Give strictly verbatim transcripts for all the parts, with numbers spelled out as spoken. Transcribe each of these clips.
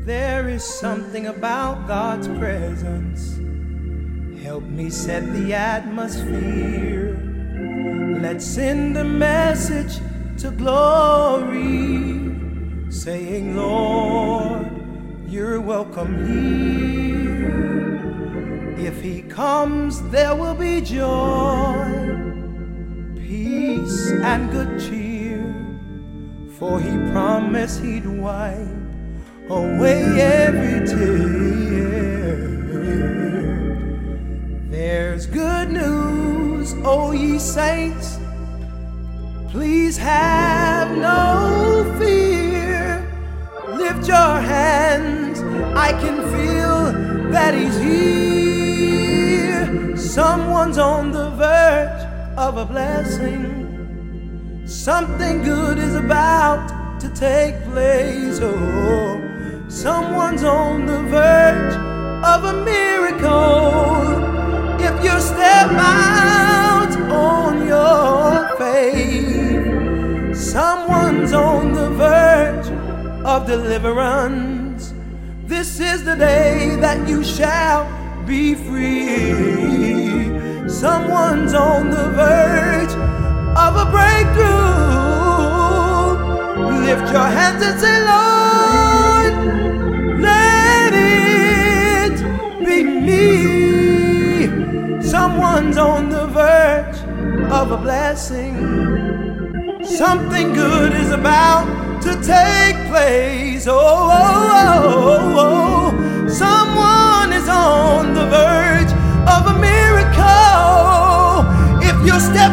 There is something about God's presence. Help me set the atmosphere. Let's send a message to glory, saying, Lord, you're welcome here. If he comes, there will be joy, peace, and good cheer. For he promised he'd wipe away every tear. There's good news, O ye saints. Please have no fear. Lift your hands, I can feel that he's here. Someone's on the verge of a blessing. Something good is about to take place. Oh, someone's on the verge of a miracle. If you step out on your faith, someone's on the verge of deliverance. This is the day that you shall be free. Someone's on the verge of a breakthrough. Lift your hands and say, Lord, let it be me. Someone's on the verge of a blessing. Something good is about to take place. Oh, oh, oh, oh. Someone is on the verge of a miracle. If you step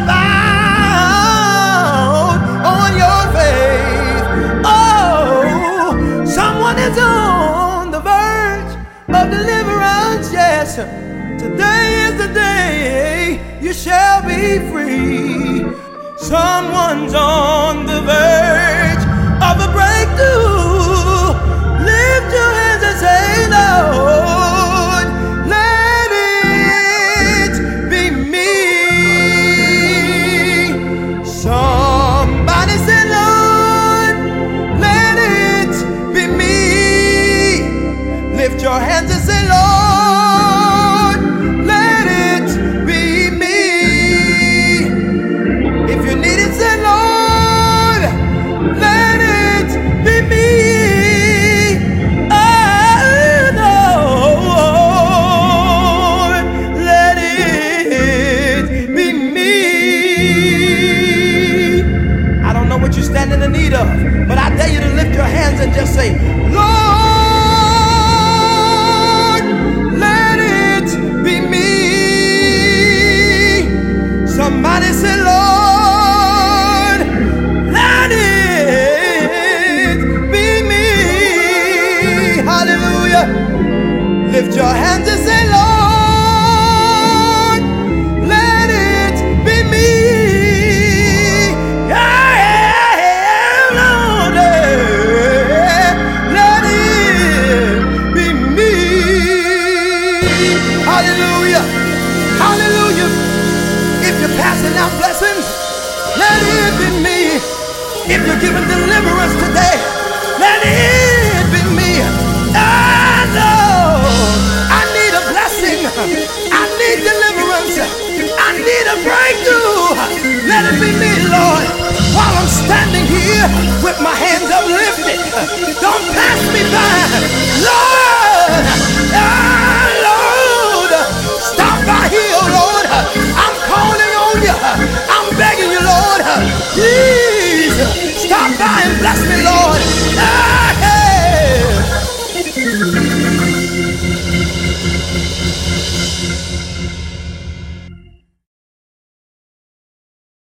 out on your faith, oh, someone is on the verge of deliverance. Yes, today is the day you shall be free. Someone's on the verge of a breakthrough. Lift your hands and say, Lord, let it be me. Somebody say, Lord, let it be me. Lift your hands and say, Lord, let it be me. If you need it, say, Lord, let it be me. Oh, Lord, let it be me. I don't know what you stand in the need of, but I dare you to lift your hands and just say, Lord, let it be me. Somebody say, Lord, let it be me. Hallelujah. Lift your hands and say, Lord, let it be me. Yeah, Lord, let it be me. Hallelujah. Hallelujah. If you're passing out blessings, let it be me. If you're giving deliverance today, let it be me. Ah, Lord, I need a blessing. I need deliverance. I need a breakthrough. Let it be me, Lord. While I'm standing here with my hands uplifted, don't pass me by. Lord, ah, Lord, stop by here, Lord. I'm calling on you. I'm begging you, Lord. Please stop by and bless me, Lord. Ah, hey.